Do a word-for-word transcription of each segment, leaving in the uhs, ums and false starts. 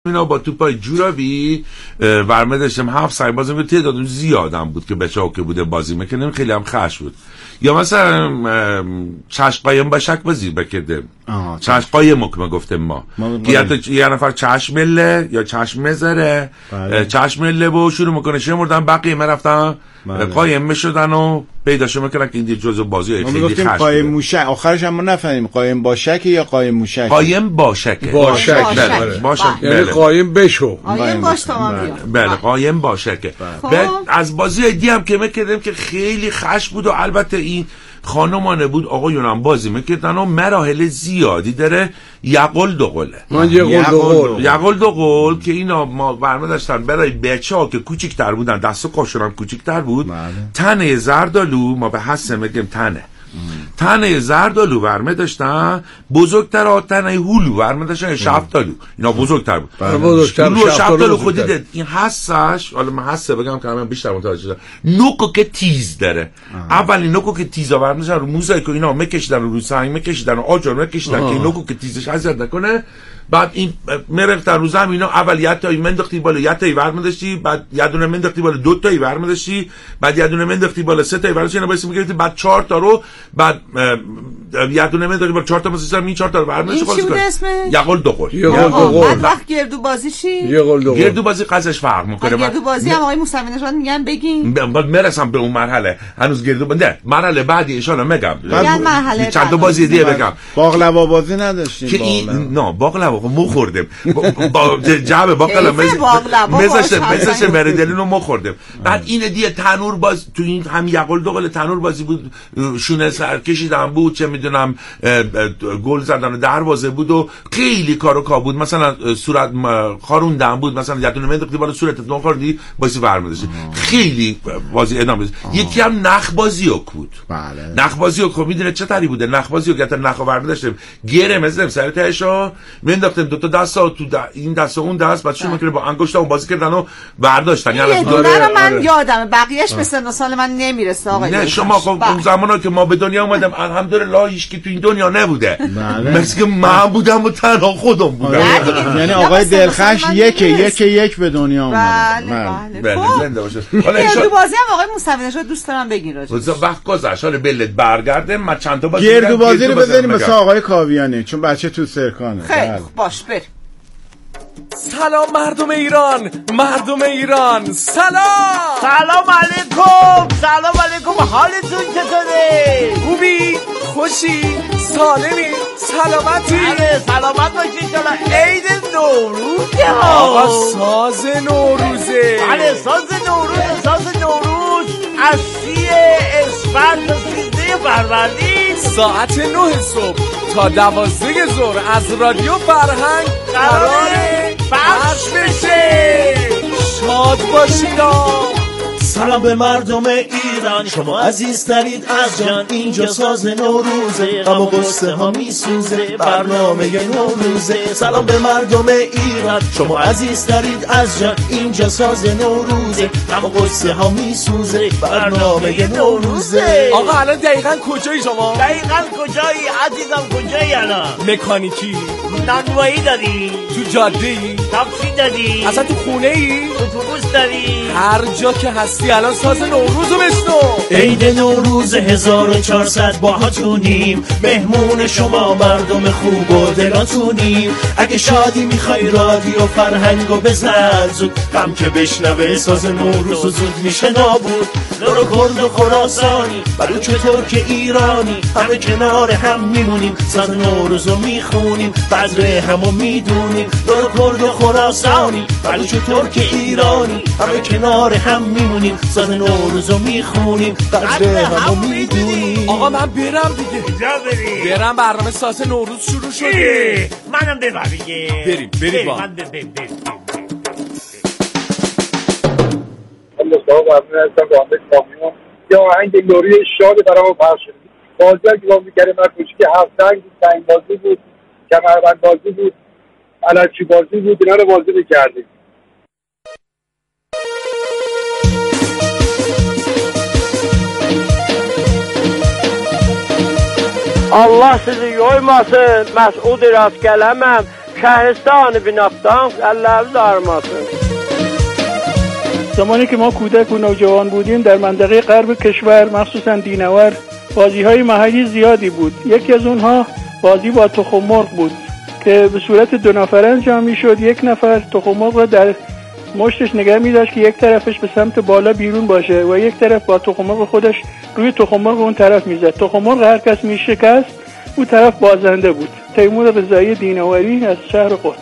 اینا با توپای جورابی ورمه داشتم هفت سنگ بازی میکنم. تعداد زیادم بود که بچه ها که بوده بازی میکنم، خیلی هم خش بود. یا مثلا چشم قایم با شک بازی بکردم. چشم قایم که ما گفتم ما, ما که یه نفر چشم مله یا چشم مزره چشم مله و شروع میکنه شمردن، بقیه مرفتن قایم میشدن و پیداشو میکنن که این دیر جزو بازی خیلی خش بود. قایم موشک آخرش هم ما نفهمیم قایم با شک یا قایم موشک. قایم با شک با شک یعنی قایم بشو. قایم باش تمام بیا. بله قایم با شک. بعد از بازی دیگه هم که میکردم که خیلی خش بود و البته این خانمانه بود، آقایون هم بازی میکردن و مراحل زیادی داره. یقل دو قله من یقل دو قل یقل دو قل که اینا ما برنامه داشتن برای بچه ها که کوچیک‌تر بودن، دست و پاشون هم کوچیک‌تر بود. ماله. تنه زردالو ما به حسه میگیم تنه تنه زردالو برمه داشتن، بزرگتر ها تنه هلو برمه داشتن شفتالو، اینا بزرگتر بود. هلو و شفتالو خودی دید این حسش، حالا من حسه بگم که همه بیشتر متوجه شدن، نوکو که تیز داره. اولی نوکو که تیزا برمه داشتن رو موزایی که اینا میکشیدن رو سنگ میکشیدن و آجر میکشیدن که این نوکو که تیزش اذیت نکنه. بعد این مرفتن رو زمین اینا اول یه تایی منداختی بالا یه تایی ورم داشتی، بعد یه دونه منداختی بالا دو تایی ورم داشتی، بعد یه دونه منداختی بالا سه تایی ورم داشتی، اینا باعث می‌گرفت بعد چهار تا رو بعد یه دونه منداختی بالا چهار تا مثلا این چهار تا رو ورم داشتی. چی بود اسمش؟ یقل دو قل. یقل دو قل. بعد وقت گردو بازی چی؟ یقل دو قل. گردو بازی قضاش فرق می‌کنه. گردو بازی هم آقای موسوی نژاد میگن بگین. بعد میرسم به اون مرحله. هنوز گردو نه مرحله بعدی ان شاءالله میگم. میگن مرحله چند تا بازی دیگه بگم. باقلوا بازی نداشتیم. نه باقلوا مو خوردیم. با جعبه باقلا مزش مزش بردلینو ما خوردیم. بعد این دیگه تنور باز تو این هم یقل دو قل تنور بازی بود، شونه سر کشیدن بود، چه میدونم گل زدن دروازه بود و خیلی کارو کا بود. مثلا صورت خاروندن بود، مثلا یه دونه منداختی بالا صورتت نون خوردی بازی برمی‌داشت. خیلی بازی ادامه داشت. یکی هم نخ بازیو بود. بله نخ بازیو کو میدونه چه طری بوده؟ نخ بازیو گتا نخو برمی‌داشتیم، گره مثلا سر تهشو مینداختیم دو تا دست تو دا این دست و اون دست، بعد شروع می‌کردن با انگشت اون بازی کردن و برداشتن. یعنی یه دونه رو من یادمه، بقیه‌اش به سن و سال من نمیرسه آقای. نه شما خب اون زمانا که ما به دنیا اومدم الحمدلله هیچ کی تو این دنیا نبوده. مثل که من بودم و تنها خودم بودم. یعنی آقای دلخش یک یک یک به دنیا اومد. بله بله زنده باشه. حالا این بازی هم آقای موسوی نژاد دوست دارم بگین راجع. وقت گذشت حالا بلد برگرده من چند تا بازی گردو بازی رو بزنیم مثلا آقای کاویانی چون بچه تو سرکانه. خیلی باش بریم. سلام مردم ایران، مردم ایران سلام. سلام علیکم. سلام علیکم. حالتون چطوره؟ خوبی؟ خوشی؟ سالمی؟ سلامتی؟ بله سلامت باشید. چلا عید نوروزه ها. آقا ساز نوروزه. بله ساز نوروز. ساز نوروز از سی اسفند تا سیزده فروردین ساعت نه صبح تا دوازده ظهر از رادیو فرهنگ قراره پخش بشه. شاد باشید. سلام به مردم ایران، شما عزیزترید از جان. اینجا ساز نوروزه، غم و غصه ها میسوزه، برنامه نوروزه. سلام به مردم ایران، شما عزیزترید از جان. اینجا ساز نوروزه، غم و غصه ها میسوزه، برنامه نوروزه. آقا الان دقیقاً کجایی شما؟ دقیقاً کجایی عزیزم؟ کجایی الان؟ مکانیکی؟ نانوایی داری؟ تو جاده ای؟ تاکسی داری؟ اصلا تو خونه ای؟ اتوبوس داری؟ هر جا که هستی الان ساز نوروزو بشنو. عید نوروز هزار و چهارصد باهاتونیم، مهمون شما مردم خوب و دلاتونیم. اگه شادی میخوای رادیو فرهنگو بزن زود، غم که بشنوه ساز نوروز زود میشه نابود. لور و کرد و خراسانی، بلوچ و ترک ایرانی، همه کنار هم میمونیم، ساز نوروزو میخونیم، بذر همو میدونیم. لور و کرد و خراسانی، بلوچ و ترک ایرانی، همه کنار هم میمونیم، ساز نوروزو میخونیم، بذر همو میدونیم. آقا من برم دیگه. کجا بری؟ برم، برنامه ساز نوروز شروع شده. منم ببر دیگه. بریم بریم با من بریم بریم. مصطفی بازی هستم با همه کامیون. یا آهنگ لوری شاد برام پخش شد. بازی که با می‌کردم من کوچیک هفت سنگ سنگ بازی بود، کمربند بازی بود، علچی بازی بود، اینا رو بازی می‌کردیم. Allah sizi yoymasın, Məsud Rastgələməm. شهرستان بنفتان اللحظه آرماسه. زمانی که ما کودک و نوجوان بودیم در منطقه غرب کشور مخصوصا دینور بازی های محلی زیادی بود. یکی از اونها بازی با تخم مرغ بود که به صورت دو نفره انجام میشد. یک نفر تخم مرغ را در مشتش نگه می‌داشت که یک طرفش به سمت بالا بیرون باشه و یک طرف با تخم مرغ خودش روی تخم مرغ اون طرف میزد. تخم مرغ هر کس میشکست اون طرف بازنده بود. تیمور رضایی دینوری از شهر قدس.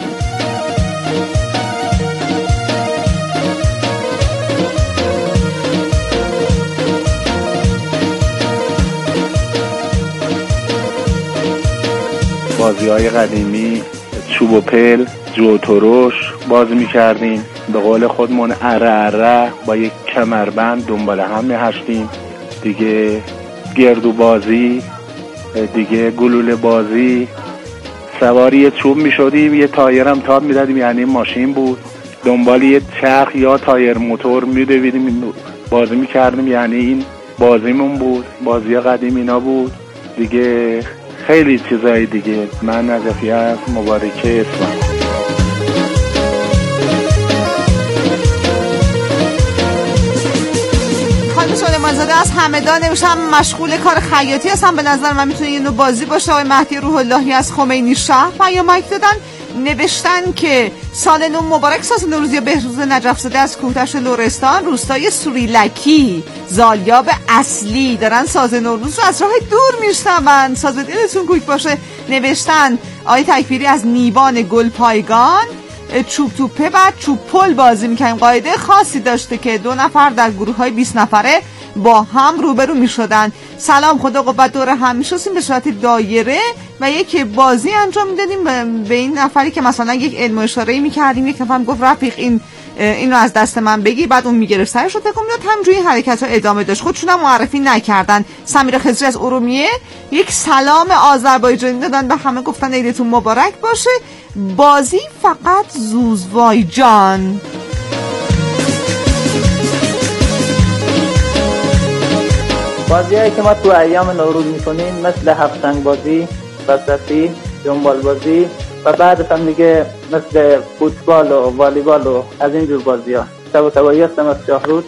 بازی‌های قدیمی چوب و پل، جو ترش بازی می‌کردیم. به قول خودمون اره اره با یک کمربند دنبال هم می‌هشتیم. دیگه گردو بازی، دیگه گلوله بازی، سواری چوب می‌شدیم، یه تایر هم تاب می‌دادیم یعنی ماشین بود. دنبال یه چرخ یا تایر موتور می‌دویدیم بازی می‌کردیم یعنی این بازیمون بود. بازی قدیمی اینا بود. دیگه خیلی چیزای دیگه. من نجفی از مبارکه اسمم. خانم سلیمانزاده از همدان نمیشم مشغول کار خیاطی هستم. به نظر من میتونه یه نوع بازی باشه. آقای مهدی روح اللهی از خمینی شهر پیامک دادن، نوشتن که سال نو مبارک. ساز نوروزی بهروز نجف‌زاده از کوهتش لرستان روستای سوریلکی زالیاب اصلی دارن ساز نوروز رو از راه دور میشنون. ساز دلتون کوک باشه. نوشتن آقای تکبیری از نیوان گلپایگان چوب توپه و چوب پل بازی میکنیم. قاعده خاصی داشته که دو نفر در گروه های بیست نفره با هم روبرو میشدن. سلام، خدا قوت، دور هم میشستیم به صورت دایره و یک بازی انجام میدادیم به این نفری که مثلا یک علم و اشاره میکردیم. یک نفر گفت رفیق این این رو از دست من بگیر، بعد اون میگرفت سرش رو تکون میداد. همجوری حرکت ها ادامه داشت. خودشون هم معرفی نکردن. سمیرا خضری از ارومیه یک سلام آذربایجانی دادن به همه، گفتن عیدتون مبارک باشه. بازی فقط زوزوایجان. بازی‌هایی که ما تو ایام نوروز می‌کنیم مثل هفت‌سنگ بازی، بسطی، جنبال بازی و بعدش هم دیگه مثل فوتبال و والیبال و از این جور بازی‌ها. شب تبایی هستم از شاهرود.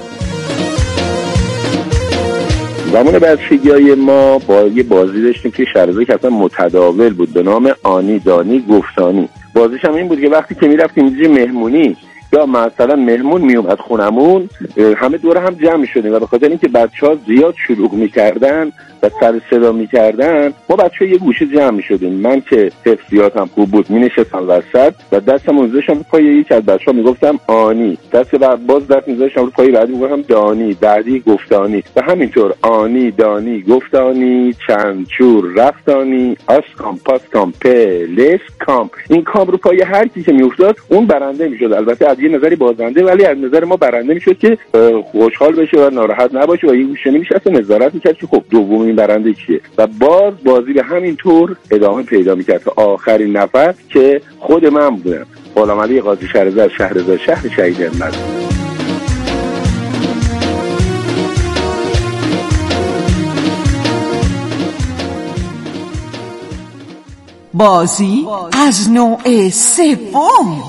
زمان بچگی‌های ما با یه بازی داشتیم که شرزه که اصلا متداول بود به نام آنی دانی گفتانی. بازیش هم این بود که وقتی که می‌رفتیم اینجا مهمونی یا مثلا مهمون میومد خونمون، همه دور هم جمع می‌شدیم و به خاطر اینکه بچه‌ها زیاد شلوغ می‌کردن و سر صدا می‌کردن، ما بچه‌ها یه گوشه جمع می‌شدیم. من که حفظیاتم خوب بود می‌نشستم وسط و دستم می‌ذاشتم پای یکی از بچه‌ها میگفتم آنی، دست بعد باز دست می‌ذاشتم رو پای بعدی میگفتم دانی، بعدی گفتانی و همینطور آنی دانی گفتانی چند چور رفتانی آسکام پاسکام پلس کام. این کام رو پای هر کی که میافتاد اون برنده میشد. البته از یه نظری بازنده، ولی از نظر ما برنده میشد که خوشحال بشه و ناراحت نباشه و یه گوشه نمیشه نظارت میکرد که خب دومین برنده کیه و باز بازی به همین طور ادامه پیدا میکرد تا آخرین نفر که خود من بودم، غلام علی قاضی شهرزاد شهرزاد شهر شهید همت. بازی از نوع سوم.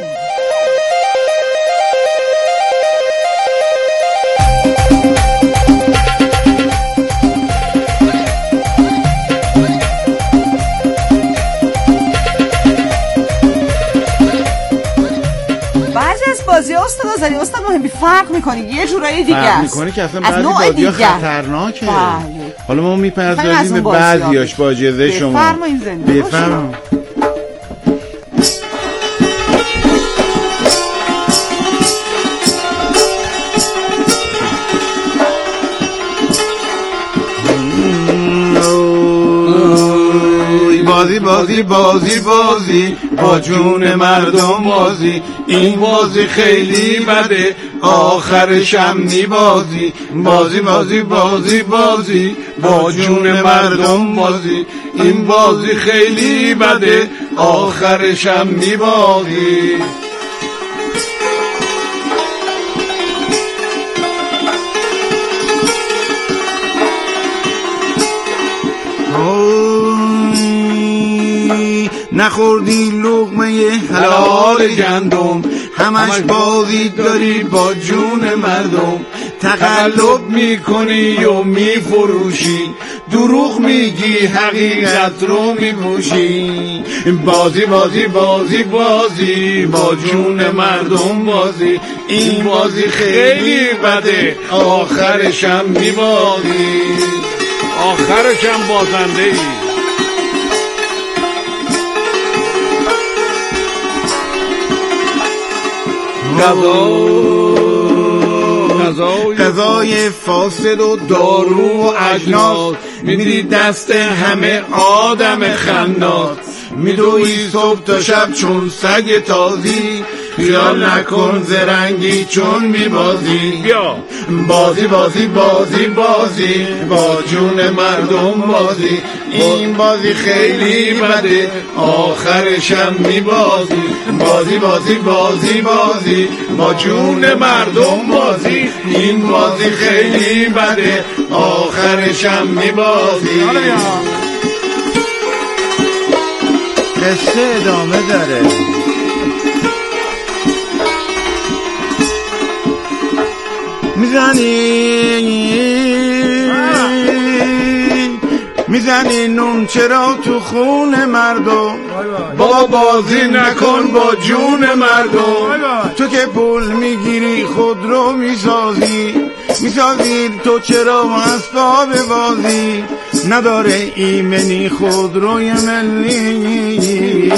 بازی استاد آذری استاد مهمی فرق میکنی یه جورایی دیگه است. فرق میکنی که اصلا بعضی بازی‌ها خطرناکه. بله. حالا ما میپردازیم به بعضیاش با اجازه شما. بفرمایید زنده. بفرمایید. بازی بازی بازی بازی با جون مردم بازی، این بازی خیلی بده آخرش هم میبازی. بازی بازی بازی بازی با جون مردم بازی، این بازی خیلی بده آخرش هم میبازی. نخوردی لقمه حلال گندم، همش بازی داری با جون مردم. تقلب میکنی و میفروشی، دروغ میگی حقیقت رو میپوشی. بازی بازی بازی بازی با جون مردم بازی، این بازی خیلی بده آخرشم میبازی، آخرشم بازنده ای. غذای فاسد و دارو و اجناس، میدی دست همه آدم خناس. میدوی صبح تا شب چون سگ تازی، خیال نکن زرنگی چون میبازی. بیا بازی بازی بازی بازی با جون مردم بازی، این بازی خیلی بده آخرشم میبازی. بازی بازی بازی بازی با جون مردم بازی، این بازی خیلی بده آخرشم میبازی. قصه ادامه داره. میزنی میزنی نون چرا تو خون مردم، بابا بازی نکن با جون مردم. تو که پول میگیری خود رو میسازی، میسازی تو چرا اسباب بازی. نداره ایمنی خود روی ملی،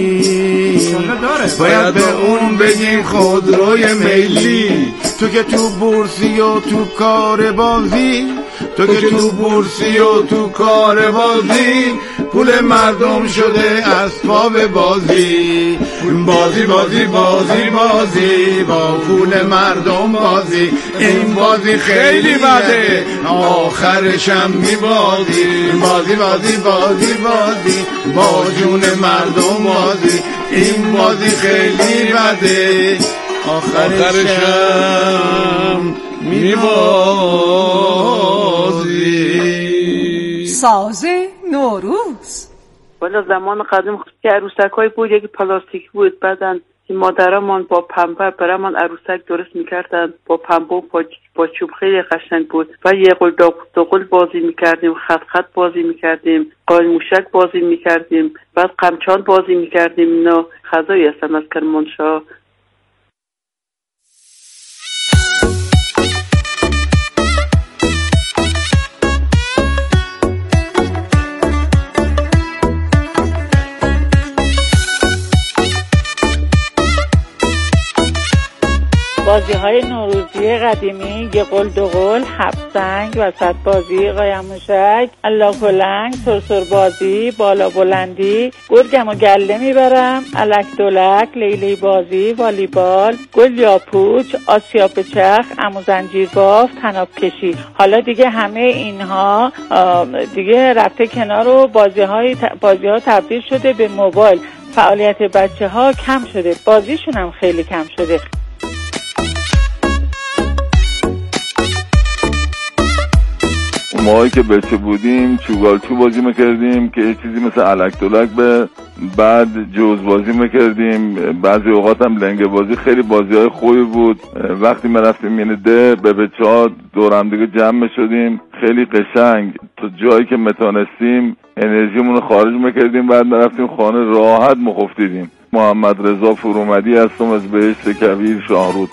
باید به اون بگیم خودروی ملی. تو که تو بورسی و تو کار بازی، تو که تو بورسی و تو کار بازی، پول مردم شده اسباب بازی. بازی بازی بازی بازی با پول مردم بازی، این بازی خیلی بده آخرشم میبازی. بازی بازی بازی بازی با جون مردم بازی، این بازی خیلی بده آخرشم میبازی. ساز نوروز. والا زمان قدیم که عروسک های بود یکی پلاستیک بود، بعدن مادرمان با پنبه برمان عروسک درست میکردن با پنبه و با چوب، خیلی قشنگ بود. و یه قل داغل بازی میکردیم، خط خط بازی میکردیم، قال موشک بازی میکردیم، بعد قمچان بازی میکردیم. اینا خزایی هستم از کرمانشاه. بازی های نوروزی قدیمی، یه قل دو قل، هفت سنگ، وسط بازی، قایم موشک، الله کلنگ، سرسر بازی، بالا بلندی، گرگم و گله میبرم، الک دولک، لیلی بازی، والیبال، گل یا پوچ، آسیاب چرخ، عمو زنجیر باف، تناب کشی. حالا دیگه همه اینها دیگه رفته کنار و بازی های بازی ها تبدیل شده به موبایل. فعالیت بچه ها کم شده، بازیشون هم خیلی کم شده. موقعی که بچه بودیم چوگالچو بازی میکردیم که یه چیزی مثل الک دولک، به بعد جوز بازی میکردیم، بعضی اوقات هم لنگه بازی. خیلی بازی های خوبی بود. وقتی ما رفتیم یعنی ده به بچه ها دورم دیگه جمع شدیم، خیلی قشنگ تا جایی که میتونستیم انرژیمون رو خارج میکردیم، بعد رفتیم خانه راحت مخفتیدیم. محمد رضا فرومدی هستم از بهشت کویر شاهرود.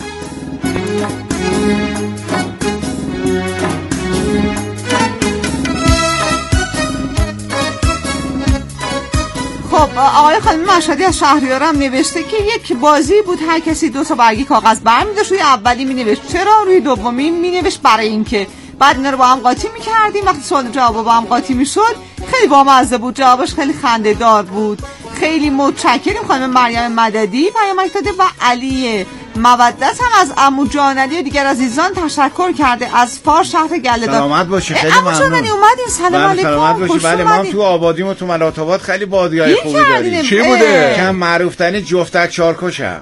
خب آقای خانم مشهدی از شهریارم نوشته که یک بازی بود هر کسی دو تا برگی کاغذ برمی‌داشت، روی اولی مینوشت چرا، روی دومی مینوشت برای اینکه. بعد اینا رو با هم قاطی می‌کردیم. وقتی سوال جواب با هم قاطی می‌شد خیلی بامزه بود، جوابش خیلی خنده‌دار بود. خیلی متشکریم خانم مریم مددی پیامک داده و علی مودت هم از عمو جانعلی و دیگر عزیزان تشکر کرده از فار شهر گله‌دار. سلامت باشی، خیلی ممنون. عمو جانعلی اومدین، سلام علیکم. سلامت باشی. بله ما تو آبادیم و تو ملات آباد خیلی بادیای خوبی داریم. چی بوده؟ کم معروف ترین جفتک چارکشم.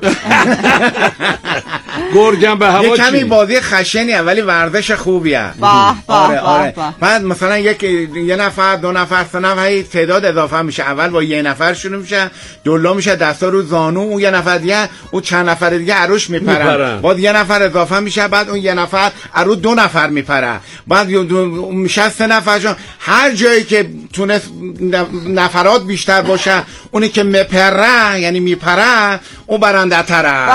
گرگم به هوا یه کمی چی؟ بازی خشنیه ولی ورزش خوبیه. آره آره. بعد مثلا یک یه نفر دو نفر سه نفر تعداد اضافه میشه. اول با یه نفر شروع میشه، دولا میشه دستا رو زانو، اون یه نفر دیگه اون چند نفر دیگه عروش میپرن. بعد یه نفر اضافه میشه، بعد اون یه نفر عروش دو نفر میپره. بعد میشه سه نفرشون. هر جایی که تونست نفرات بیشتر باشه اونی که میپره یعنی میپره اون برنده تره.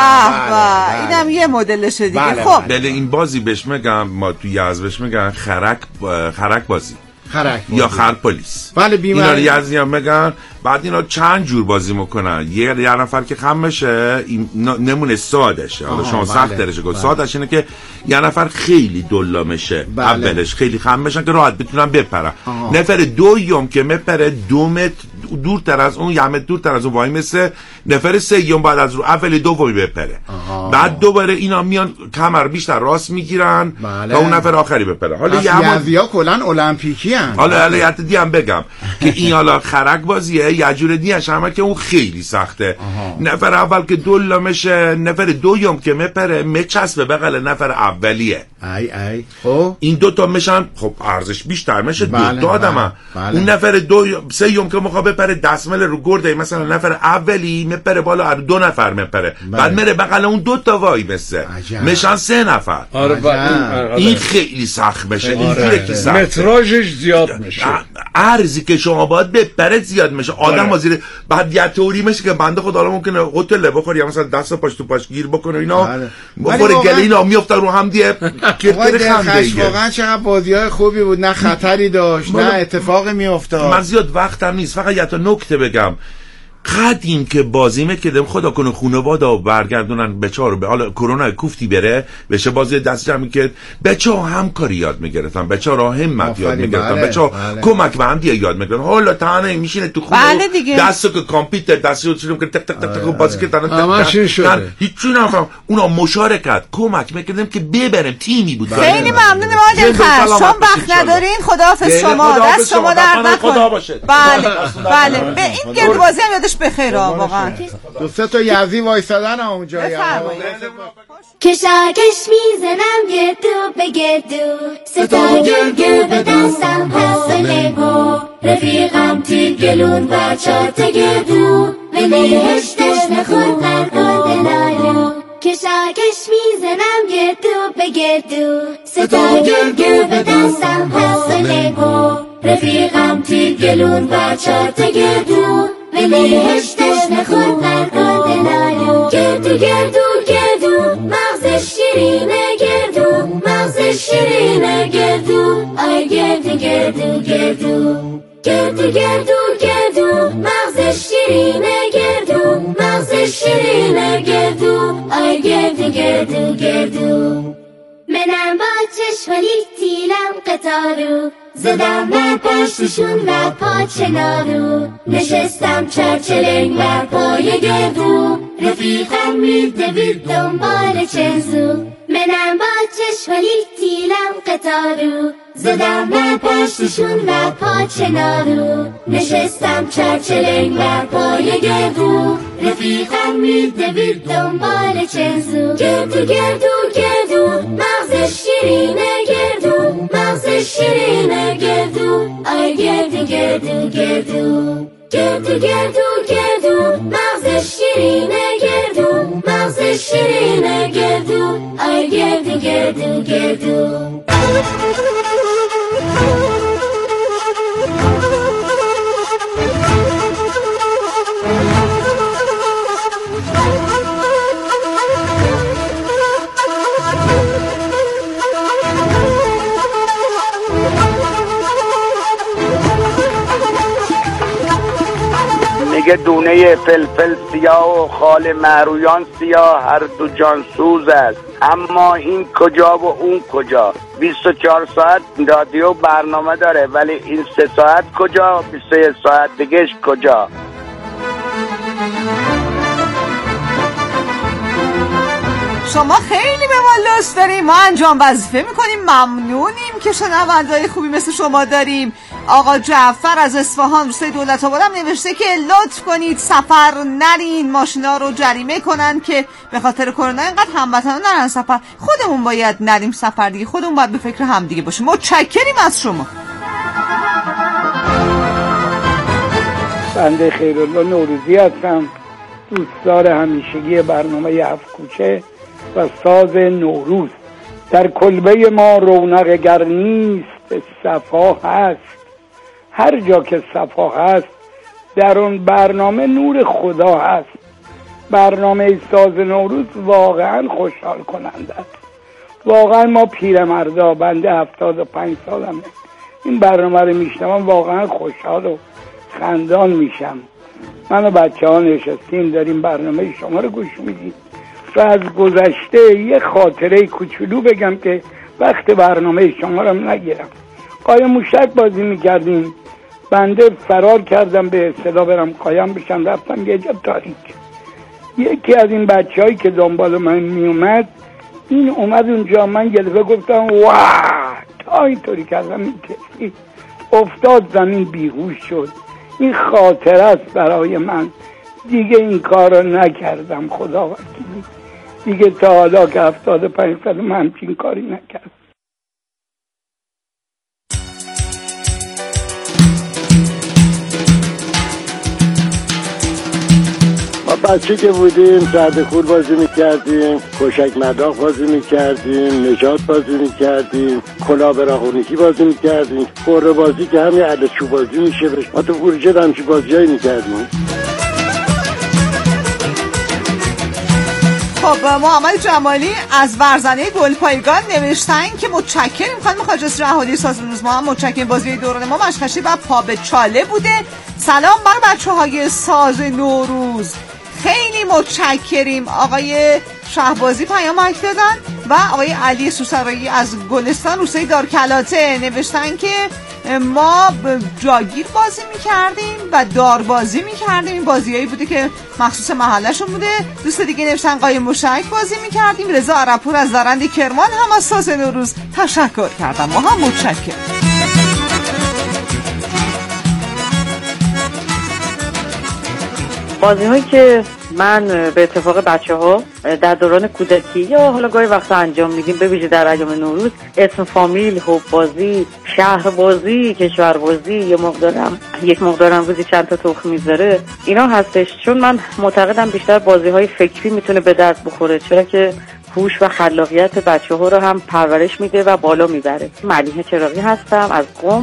اینم یه مدلشه دیگه. بله خب بله این بازی بهش میگم، ما تو یزد بهش میگن خرک خرک بازی خرک یا خر پلیس. بله بیمار اینا رو یزدی هم میگن. بعد اینا چند جور بازی میکنن. یه یه نفر که خم بشه نمونه سادشه، حالا شما سخت درشه گفت سادش اینه که یه نفر خیلی دلا میشه. بله. اولش خیلی خم بشن که راحت بتونن بپرن. نفر دوم که میپره دو متر دورتر از اون، یه متر دورتر از اون وای مثل نفر سوم بعد از رو اول دومی بپره. بعد دوباره اینا میان کمر بیشتر راست میگیرن بله. تا اون نفر آخری بپره. حالا یزدیا کلا المپیکی ان. حالا حالا دی هم بگم که این حالا خرک بازیه یه جور دیگه همه که اون خیلی سخته. نفر اول که دلا میشه، نفر دوم که میپره میچسبه بغل نفر اولیه. ای ای خب این دو تا میشن، خب ارزش بیشتر میشه. بله. دو تا آدمه. بله. اون نفر دو سوم که میخواد بپره دستمال رو گرده، مثلا نفر اولی میپره بالا دو نفر میپره. بله. بعد میره بغل اون دو تا وای بسه میشن سه نفر. آره این خیلی سخت میشه. این خیلی سخت، متراژش زیاد میشه، ارزی که شما باید بپره زیاد میشه. آدم وزیر بعد یه تئوری میشه که بنده خدا الان ممکنه هتل بخوره یا مثلا دست پاش تو پاش گیر بکنه اینا بخوره گله اینا میافتن رو هم دیگه کتر خنده. واقعا چقدر بازیای خوبی بود، نه خطری داشت نه اتفاقی میافتاد. من زیاد وقتم نیست، فقط یه تا نکته بگم. قدیم که بازی میکردم خدا کنه خانواده و برگردونن بچه‌ها رو به حالا کرونا کوفتی بره بشه بازی دست جمع میکرد، بچه‌ها همکاری یاد میگرفتن، بچه‌ها را همت یاد میگرفتن، بله. بچه‌ها بله. کمک به هم دیگه یاد میگرفتن. حالا تنها میشینه تو خونه بله دستو که کامپیوتر دستو شروع کرد تک تک تک بازی کردن. همش این شده. هیچ نفهم. اونا مشارکت کمک میکردیم که ببریم، تیمی بود. خیلی ممنونم آقای دلخواه. شما وقت ندارین، خداحافظ شما، دست شما درد نکنه. بله بله به این گرد بازی هم یادش بخیر واقعا. دو سه تا یزدی وایسادن اونجا. کشاکش میزنم گردو به گردو، سه تا گرگو به دستم هست لگو، رفیقم تی گلون و چار تا گردو، ولی هشتش نخور نرگو دلالو. کشاکش میزنم گردو به گردو، سه تا گرگو به دستم هست لگو، رفیقم تی گلون و چار تا گردو، ولی هشتش نخور نرگو دلالو. گردو گردو گردو مغزش شیرینه، گردو مغزش شیرینه، گردو آی گردو گردو گردو گردو گردو گردو مغزش شیرینه، گردو مغزش شیرینه، گردو آی گردو گردو گردو. منم با چشمالی تیلم قطارو، زدم بر پشتشون و پاچه نارو، نشستم چرچلنگ بر پای گردو، رفیقم میدوید دنبال چنزو. منم با چشمالی تیلم قطارو، زدم بر پشتشون و پاچه نارو، نشستم چرچلنگ بر پای گردو، رفیقم میدوید دنبال چنزو. گردو گردو گردو مغزش شیرینه، گردو مغزش شیرینه، گردو آی گردو گردو گردو گردو گردو گردو مغزش شیرینه، گردو مغزش شیرینه، گردو آی گردو گردو گردو. میگه دونه فلفل سیاه و خال معرویان سیاه، هر دو جان سوز است، اما این کجا و اون کجا. بیست و چهار ساعت رادیو برنامه داره ولی این سه ساعت کجا، بیست و یک ساعت دیگهش کجا. شما خیلی به ما لطف داریم، ما انجام وظیفه میکنیم، ممنونیم که شنونده‌های خوبی مثل شما داریم. آقا جعفر از اصفهان روستای دولت آباد هم نوشته که لطف کنید سفر نرین، ماشینا رو جریمه کنن که به خاطر کرونا اینقدر هموطنان نرن سفر. خودمون باید نریم سفر دیگه، خودمون باید به فکر هم دیگه باشیم. متشکریم از شما. بنده خیرالله نوروزی هستم، دوستدار همیشگی برنامه هفت کوچه و ساز نوروز. در کلبه ما رونق گر نیست صفا هست، هر جا که صفا هست در اون برنامه نور خدا هست. برنامه ساز نوروز واقعا خوشحال کننده است. واقعا ما پیرمردا، بنده هفتاد و پنج سالمه، این برنامه رو میشنوم واقعا خوشحال و خندان میشم. من و بچه ها نشستیم داریم برنامه شما رو گوش میدیم و از گذشته یه خاطره کوچولو بگم که وقت برنامه شما رو نگیرم. قایم موشک بازی میکردیم، بنده فرار کردم به اصطلاح برم قایم بشم، رفتم یه جا تاریک. یکی از این بچه هایی که دنبال من میومد این اومد اونجا، من گلفه گفتم واه، تا اینطوری کردم این کسی افتاد زمین بیهوش شد. این خاطره است برای من، دیگه این کار رو نکردم. خدا وکیلی دیگه تا حالا که هفتاد و پنج سال من همچین کاری نکردم. ما بچه که بودیم سردخور بازی میکردیم، کشک مداخ بازی میکردیم، نجات بازی میکردیم، کلاه براغونیکی بازی میکردیم، قره بازی که همین علچو بازی میشه بش. ما تو اورجه همچی بازی هایی میکردیم. خب محمد جمالی از ورزنه گلپایگان نوشتن که متشکریم خانم خواجه رهادی ساز روز، ما هم متشکریم. بازی دوران ما مشخشی و پا به چاله بوده. سلام بر بچه های ساز نوروز، خیلی متشکریم. آقای شهبازی پیام حک دادن و آقای علی سوسرایی از گلستان روستای دارکلاته نوشتن که ما جاگیر بازی میکردیم و دار بازی میکردیم. این بازیایی بوده که مخصوص محلشون بوده. دوست دیگه نوشتن قایم موشک بازی میکردیم. رضا عربپور از زرند کرمان هم از ساز نوروز تشکر کردم. ما هم متشکریم. بازی هایی که من به اتفاق بچه ها در دوران کودکی یا حالا گاهی وقتا انجام میدیم، به ویژه در ایام نوروز، اسم فامیل، حب بازی، شهر بازی، کشور بازی، یه مقدارم یک مقدارم روزی چند تا تخم میذاره، اینا هستش. چون من معتقدم بیشتر بازی های فکری میتونه به درد بخوره، چرا که هوش و خلاقیت بچه ها رو هم پرورش میده و بالا میبره. ملیحه چراغی هستم از قم.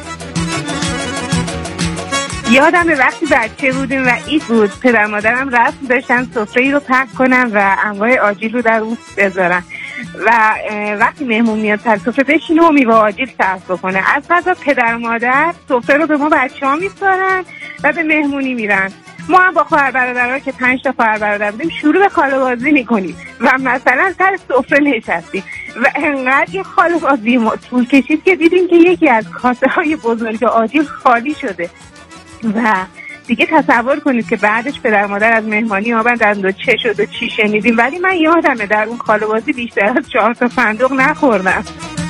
یادم وقتی بچه بودیم و عید بود، پدر مادرم رسم داشتن سفره‌ای رو پهن کنن و انواع آجیل رو در اون بذارن و وقتی مهمون میاد سر سفره بشینه و میوه آجیل صرف بکنه. از قضا پدر و مادر سفره رو به ما بچه‌ها میسپارن و به مهمونی میرن. ما هم با خواهر برادرها که پنج تا خواهر برادر بودیم شروع به خاله بازی میکنیم و مثلا سر سفره نشستیم و انقدر این خاله بازی ما طول کشید که دیدیم که یکی از کاسه های بزرگ آجیل خالی شده و دیگه تصور کنید که بعدش پدر مادر از مهمانی آمدند و چه شد و چی شنیدیم. ولی من یادمه در اون خاله بازی بیشتر از چهار تا صندوق نخوردم.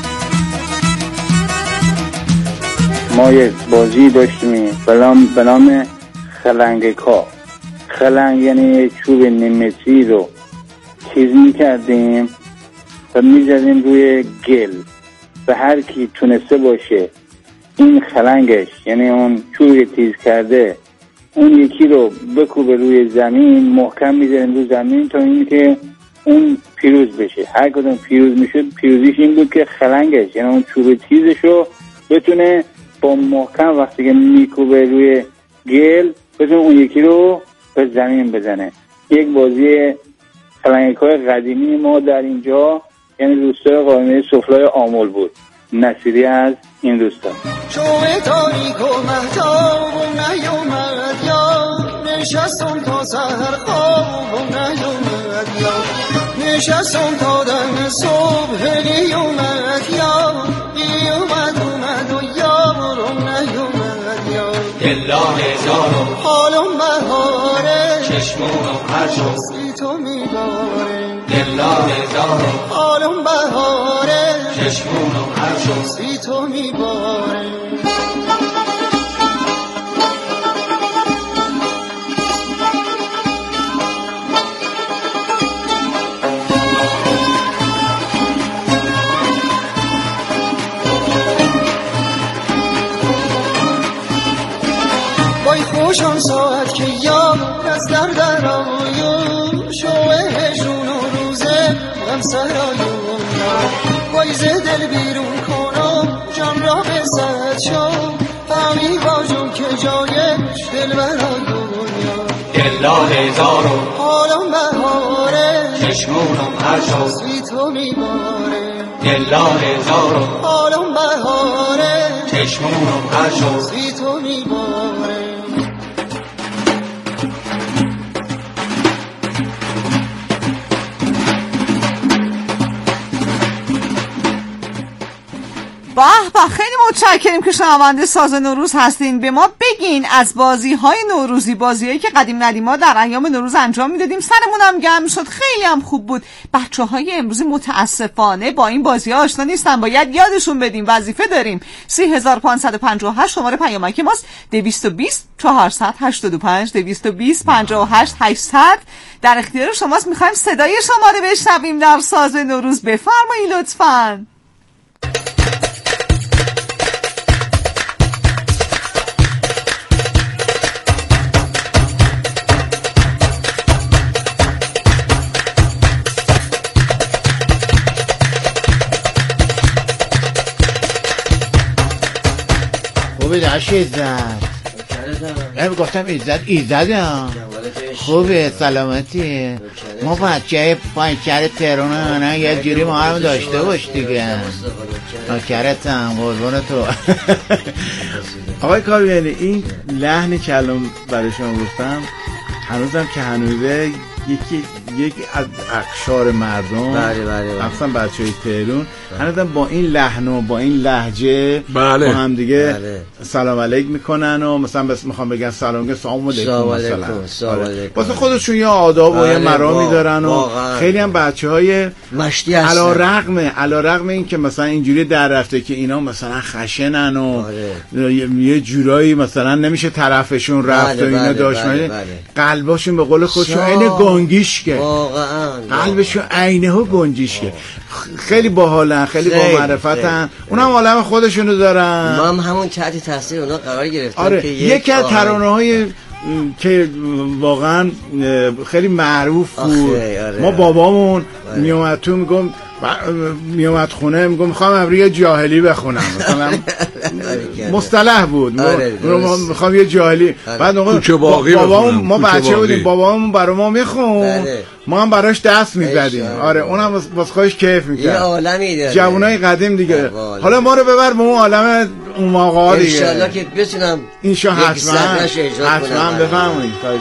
ما یک بازی داشتیم به نام خلنگکا. خلنگ یعنی چوب نیمتری رو تیز میکردیم و میزدیم روی گل و هر کی تونسته باشه این خلنگش یعنی اون چوب تیز کرده اون یکی رو بکوبه روی زمین، محکم میذاریم روی زمین تا این که اون پیروز بشه. هر کدوم پیروز میشد پیروزیش این بود که خلنگش یعنی اون چوب تیزش رو بتونه با محکم وقتی که میکوبه روی گل بتونه اون یکی رو به زمین بزنه. یک بازی خلنگکای قدیمی ما در اینجا یعنی روستای قائمه سفلای آمل بود. نصیری از این روستا. چوب تاریک و مهتاب و نیومد یا نشستم تا سهر خواب و نیومد یا نشستم تا دم صبح نیومد یا بیومد اومد و یارم نیومد یا دلا هزارم حالم بهاره چشمونم هر شد سی تو میباره دلا هزار حالم بهاره چشمونم هر شب بی تو میباره خوشان ساعت که یاد از در در آیو شوه هجون و روزه غم سرایون بایز دل بیرون کنم جان را به زد شو فهمی باجون که جایش دل برای دنیا دلا هزارو حالم بهاره چشمونم هر شب بی تو میباره دلا هزارو حالم بهاره چشمونم هر شب بی تو میباره به به، خیلی متشکریم که شنونده ساز نوروز هستین. به ما بگین از بازی های نوروزی، بازی هایی که قدیم ندیما در ایام نوروز انجام میدادیم، سرمون هم گرم شد، خیلی هم خوب بود. بچه های امروزی متاسفانه با این بازی ها آشنا نیستن، باید یادشون بدیم، وظیفه داریم. سی هزار پانصد و پنجاه و هشت شماره پیامک ماست، دویست و بیست چهارصد هشتاد و پنج دویست و بیست پنجاه و هشت هشتصد در اختیار شماست. میخوایم صدای شما رو بشنویم در ساز نوروز، بفرمایید لطفاً. خوبه داشت ایزد من گفتم ایزد ایزدم خوبه سلامتی ما بچه پایین‌شهر تهران نه یه جوری ما هم داشته باش دیگه ناکرتم قربون تو. آقای کاویانی این لحنی که الان برای شما گفتم هنوزم که هنوزه یکی یکی از اقشار مردم بله بله اصلا بچه‌های تهران هنوزم با این لحن و با این لهجه بله. با هم دیگه بله. سلام علیک میکنن و مثلا بس میخوام بگن سلام سلام علیکم مثلا واسه خودشون یه آداب و یه مرامی دارن و واقعا. خیلی هم بچه‌های مشتی هستن علی رغم علی رغم این که مثلا اینجوری در رفته که اینا مثلا خشنن و بله. یه جورایی مثلا نمیشه طرفشون رفت بله، و اینا بله، داشت بله، بله. قلباشون به قول خودشون عین گنگیشکه واقعا قلبشون عینه ها گنجیشکه خیلی باحالن خیلی با معرفتن اونم عالم خودشونو دارن ما هم همون تحت تاثیر اونا قرار گرفتیم آره. که یکی از ترانه‌های که واقعا خیلی معروف بود آره. ما بابامون آره. میومد تو میگم میومد خونه میگم میخوام امروز یه جاهلی بخونم مثلا مصطلح بود آره. میخوام یه جاهلی آره. بعد بابامون ما بچه بودیم بابامون برای ما میخون بله. ما هم براش دست میزدیم آره اونم واسه خودش کیف میکرد یه عالمی داره جوانای قدیم دیگه حالا ما رو ببر به اون عالم اون موقعا دیگه ان شاءالله که بتونم ان شاءالله حتما حتما بفرمایید خواهش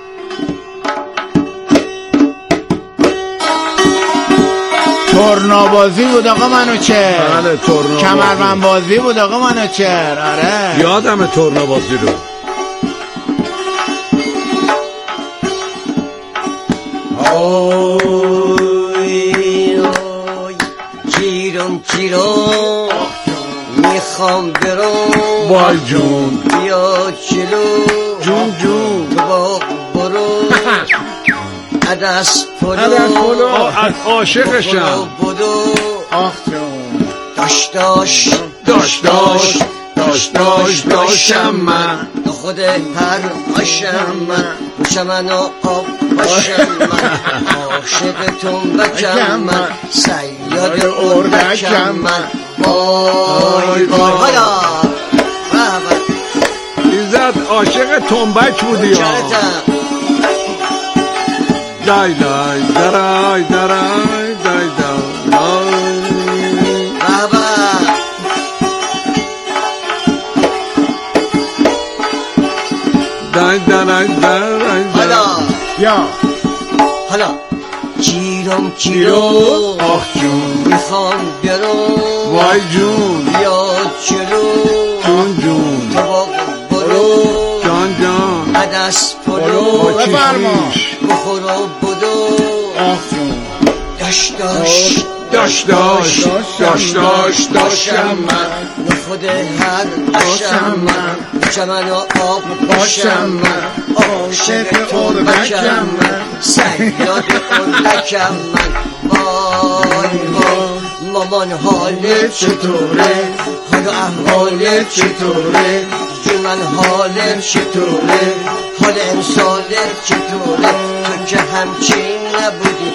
تورنابازی بود آقا منوچهر بله تورنابازی کمربند بازی بود آقا منوچهر آره یادمه تورنابازی رو آی آی جیرم جیرم میخوام برم وای جون بیا چلو جون جون تو باغ برو عدس پلو عدس پلو عاشقشم آخ جون داش داش داش داش داش داش داشم من تو خود هر آشم من موش من و آب باشم من عاشقتون بکم من سیاد اردکم من وای وای حالا ایزد عاشق تنبک بودی ها دای دای درای درای دای دای بابا دای درای درای حالا یا حالا چیرم چیرو آخ جون میخوام برو وای جون بیا چلو جون جون تو باغ برو جان جان عدس پلو بفرما بخور و بدو آخ جون داش داش داش داش داش داش داشم من نخود هر باشم من چمن و آب باشم من عاشق اردکم من صیاد اردکم من وای وای مامان حالت چطوره حال احوالت چطوره من حالت چطوره حال امسالت چطوره تو که همچین نبودی